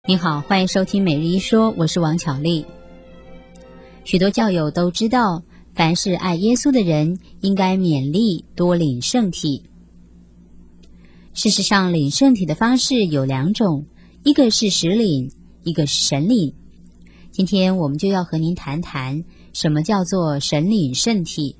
你好，欢迎收听每日一说，我是王巧丽。许多教友都知道，凡是爱耶稣的人，应该勉励多领圣体。事实上，领圣体的方式有两种，一个是实领，一个是神领。今天我们就要和您谈谈，什么叫做神领圣体。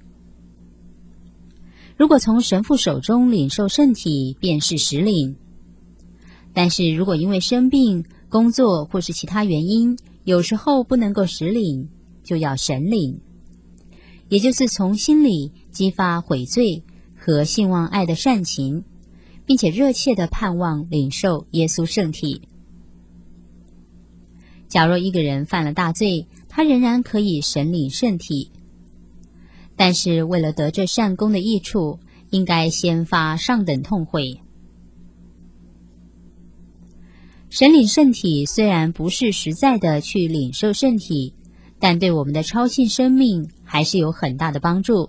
如果从神父手中领受圣体，便是实领。但是如果因为生病、工作或是其他原因，有时候不能够实领，就要神领，也就是从心里激发悔罪和信望爱的善情，并且热切地盼望领受耶稣圣体。假若一个人犯了大罪，他仍然可以神领圣体，但是为了得这善功的益处，应该先发上等痛悔。神领圣体虽然不是实在的去领受圣体，但对我们的超性生命还是有很大的帮助。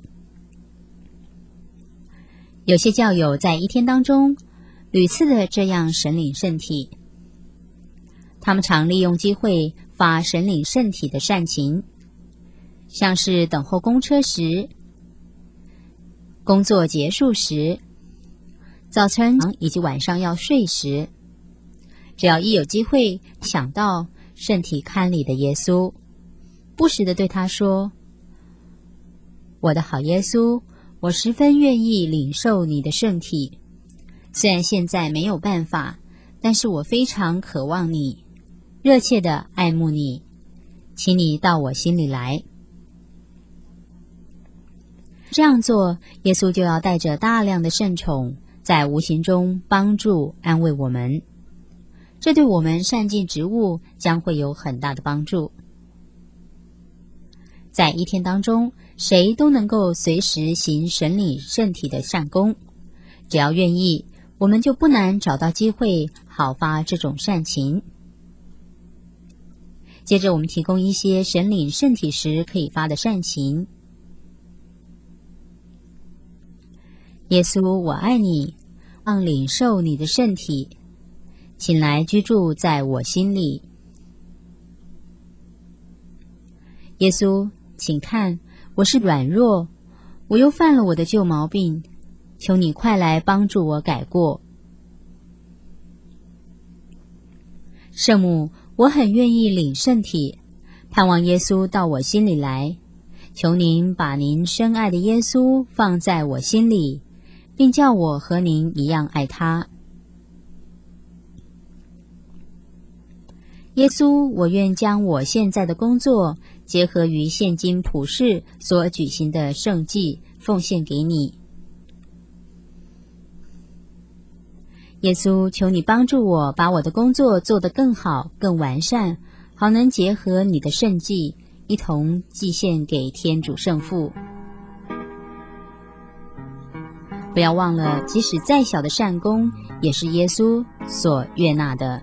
有些教友在一天当中屡次的这样神领圣体，他们常利用机会发神领圣体的善情，像是等候公车时、工作结束时、早晨以及晚上要睡时，只要一有机会想到圣体龛里的耶稣，不时地对他说：我的好耶稣，我十分愿意领受你的圣体，虽然现在没有办法，但是我非常渴望你，热切地爱慕你，请你到我心里来。这样做，耶稣就要带着大量的圣宠，在无形中帮助安慰我们，这对我们善尽职务将会有很大的帮助。在一天当中，谁都能够随时行神领圣体的善功，只要愿意，我们就不难找到机会好发这种善情。接着我们提供一些神领圣体时可以发的善情。耶稣，我爱你，望领受你的圣体，请来居住在我心里。耶稣，请看，我是软弱，我又犯了我的旧毛病，求你快来帮助我改过。圣母，我很愿意领圣体，盼望耶稣到我心里来，求您把您深爱的耶稣放在我心里，并叫我和您一样爱他。耶稣，我愿将我现在的工作结合于现今普世所举行的圣祭，奉献给你。耶稣，求你帮助我把我的工作做得更好、更完善，好能结合你的圣祭，一同祭献给天主圣父。不要忘了，即使再小的善功，也是耶稣所悦纳的。